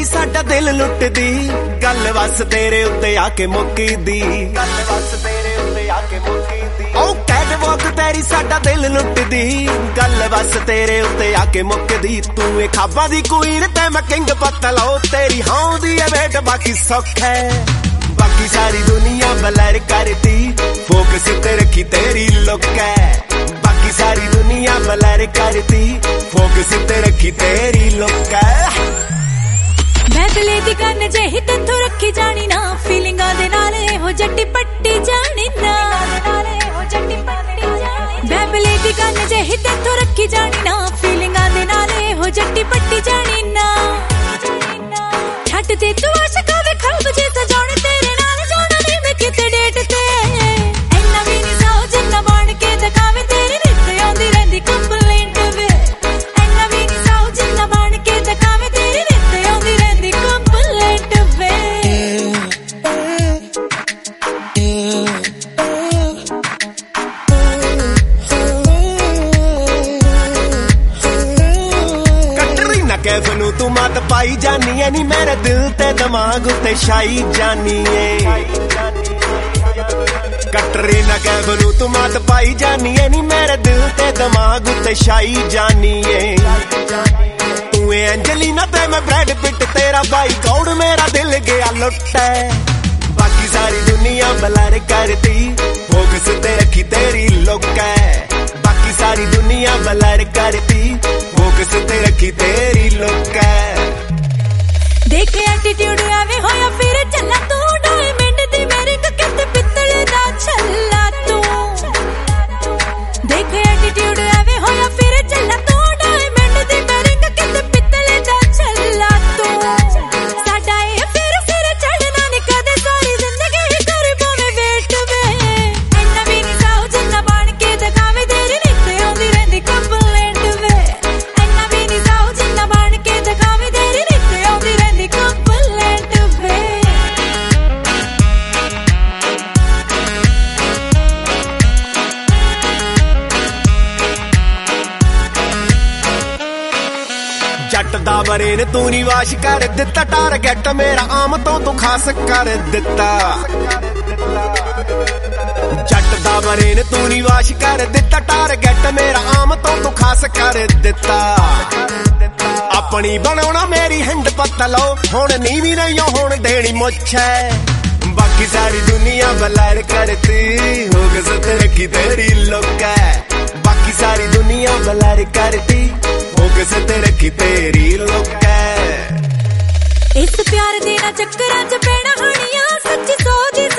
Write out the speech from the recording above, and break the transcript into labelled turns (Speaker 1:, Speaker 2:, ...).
Speaker 1: ਤੇਰੀ ਸਾਡਾ ਦਿਲ ਲੁੱਟਦੀ, ਗੱਲ ਬਸ ਤੇਰੇ ਉੱਤੇ ਆ ਕੇ ਮੁੱਕਦੀ, ਗੱਲ ਬਸ ਤੇਰੇ ਉੱਤੇ ਆ ਕੇ ਮੁੱਕਦੀ। ਉਹ ਕੈਟਵਾਕ ਤੇਰੀ ਸਾਡਾ ਦਿਲ ਲੁੱਟਦੀ, ਗੱਲ ਬਸ ਤੇਰੇ ਉੱਤੇ ਆ ਕੇ ਮੁੱਕਦੀ। ਤੂੰ ਏ ਖਾਬਾਂ ਦੀ ਕੁਈਨ ਤੇ ਮੈਂ ਕਿੰਗ ਪਤਲੋ, ਤੇਰੀ ਹਾਉਂਦੀ ਏ ਵੇਟ ਬਾਕੀ ਸੁੱਖ ਹੈ। ਬਾਕੀ ਸਾਰੀ ਦੁਨੀਆ ਬਲਰ ਕਰਦੀ, ਫੋਕਸ ਤੇ ਰੱਖੀ ਤੇਰੀ ਲੁੱਕ ਹੈ। ਬਾਕੀ ਸਾਰੀ ਦੁਨੀਆ ਬਲਰ ਕਰਦੀ, ਫੋਕਸ ਤੇ ਰੱਖੀ ਤੇਰੀ ਲੁੱਕ ਹੈ।
Speaker 2: ਮੈਂ ਦਿਲੇ ਦੀ ਕੰਨ ਜਿਹੀ ਤੈਥੋਂ ਰੱਖੀ ਜਾਣੀ ਨਾ, ਫੀਲਿੰਗਾਂ ਦੇ ਨਾਲ ਇਹੋ ਜੱਟੀ ਪੱਟੀ ਜਾਣੀ ਨਾ। ਮੈਂ ਦਿਲੇ ਦੀ ਕੰਨ ਜਿਹੀ ਤੈਥੋਂ ਰੱਖੀ ਜਾਣੀ ਨਾ, ਫੀਲਿੰਗਾਂ ਦੇ ਨਾਲ ਇਹੋ ਜੱਟੀ ਪੱਟੀ ਜਾਣੀ ਨਾ। ਛੱਡ ਦੇ ਤੂੰ ਆਸ਼ਕਾਂ ਦੇ ਖਲਬ ਜੇ ਸਜਾਉਣੇ, ਤੇਰੇ ਨਾਲ ਜਾਣਾ ਨਹੀਂ ਮੈਂ ਕਿਤੇ ਡੇਟ ਤੇ। ਇੰਨਾ ਵੀ ਨਹੀਂ ਸੌ ਜਿੰਨਾ ਬਣ ਕੇ ਦਿਖਾਵੇਂ, ਤੇਰੀ ਨਿੱਤ ਆਉਂਦੀ ਰਹਿੰਦੀ ਕੰਪਲੇਂਟ ਵੇ। ਇੰਨਾ ਵੀ ਨਹੀਂ ਸੌ ਜਿੰਨਾ ਬਣ ਕੇ ਦਿਖਾਵੇਂ, ਤੇਰੀ ਨਿੱਤ ਆਉਂਦੀ ਰਹਿੰਦੀ ਕੰਪਲੇਂਟ ਵੇ। ਕਟਰੀਨਾ ਕੈਫ ਨੂੰ ਤੂੰ ਮੱਤ ਪਾਈ ਜਾਨੀ ਐ ਨੀ, ਮੇਰੇ ਦਿਲ ਤੇ ਦਿਮਾਗ ਉੱਤੇ ਛਾਈ ਜਾਨੀ ਏ। ਕਟਰੀਨਾ ਕੈਫ ਨੂੰ ਤੂੰ ਮੱਤ ਪਾਈ ਜਾਨੀ ਐ ਨੀ, ਮੇਰੇ ਦਿਲ ਤੇ ਦਿਮਾਗ ਉੱਤੇ ਛਾਈ ਜਾਨੀ ਏ। ਤੂੰ ਏ ਐਂਜਲੀਨਾ ਤੇ ਮੈਂ ਬ੍ਰੈਡ ਪਿਟ, ਤੇਰਾ ਬਾਈ ਕੌੜ ਮੇਰਾ ਦਿਲ ਗਿਆ ਲੁੱਟ ਹੈ। ਬਾਕੀ ਸਾਰੀ ਦੁਨੀਆ ਬਲਰ ਕਰਦੀ, ਫੋਕਸ ਤੇ ਰੱਖੀ ਤੇਰੀ ਲੁੱਕ ਹੈ। ਬਾਕੀ ਸਾਰੀ ਦੁਨੀਆ ਬਲਰ ਕਰਦੀ, ਫੋਕਸ ਤੇ ਰੱਖੀ ਤੇਰੀ ਲੁੱਕ ਹੈ। ਦੇਖ ਐਟੀਟਿਊਡ ਆਵੇ ਹੋਇਆ ਫਿਰ ਚੱਲਾ ਤੂੰ, ਡਾਇਮੰਡ ਦੀ ਮੇਰੀ ਕਿਤੇ ਪਿੱਤਲ ਦਾ ਛੱਲਾ ਤੂੰ। ਦੇਖ ਐਟੀਟਿਊਡ ਆਵੇ ਹੋਇਆ ਫਿਰ ਚੱਲਾ ਤੂੰ, ਡਾਇਮੰਡ ਦੀ ਮੇਰੀ ਕਿਤੇ ਪਿੱਤਲ ਦਾ ਛੱਲਾ ਤੂੰ। ਸਾਡਾ ਇਹ ਫਿਰ ਚੜਨਾ ਨੀ ਕਦੇ, ਸਾਰੀ ਜ਼ਿੰਦਗੀ ਕਰ ਪਾਵੇਂ ਵੇਟ ਵੇ। ਇੰਨਾ ਵੀ ਨਹੀਂ ਸਾਉ ਜਿੰਨਾ ਬਣ ਕੇ ਦਿਖਾਵੇਂ, ਤੇਰੀ ਨਿੱਤ ਆਉਂਦੀ ਰਹਿੰਦੀ ਕੰਪਲੇਂਟ ਵੇ। ਇੰਨਾ ਵੀ ਨਹੀਂ ਸਾਉ ਜਿੰਨਾ ਬਣ ਕੇ ਦਿਖਾਵੇਂ, ਤੇਰੀ ਨਿੱਤ ਆਉਂਦੀ ਰਹਿੰਦੀ ਕੰਪਲੇਂਟ ਵੇ। ਜੱਟ ਦਾ ਬਰੇਨ ਤੂੰ ਨੀ ਵਾਸ਼ ਕਰ ਦਿੱਤਾ, ਟਾਰਗੇਟ ਮੇਰਾ ਆਮ ਤੋਂ ਤੂੰ ਖਾਸ ਕਰ ਦਿੱਤਾ। ਜੱਟ ਦਾ ਬਰੇਨ ਤੂੰ ਨੀ ਵਾਸ਼ ਕਰ ਦਿੱਤਾ, ਟਾਰਗੇਟ ਮੇਰਾ ਆਮ ਤੋਂ ਤੂੰ ਖਾਸ ਕਰ ਦਿੱਤਾ। ਆਪਣੀ ਬਣਾਉਣਾ ਮੇਰੀ ਹਿੰਡ ਪਤਲੋ, ਹੁਣ ਨੀਵੀਂ ਨਹੀਂ ਹੁਣ ਦੇਣੀ ਮੁੱਛ ਹੈ। ਬਾਕੀ ਸਾਰੀ ਦੁਨੀਆ ਬਲਰ ਕਰਦੀ, ਫੋਕਸ ਤੇ ਰੱਖੀ ਤੇਰੀ ਲੁੱਕ ਹੈ। ਬਾਕੀ ਸਾਰੀ ਦੁਨੀਆ ਬਲਰ ਕਰਦੀ, ਫੋਕਸ ਤੇ ਰੱਖੀ ਤੇਰੀ ਲੁੱਕ ਹੈ। ਇਸ ਪਿਆਰ ਦੇ ਨਾ ਚੱਕਰਾਂ ਚ ਪੈਣਾ ਹਾਣੀਆਂ, ਸੱਚੀ ਸੋਚ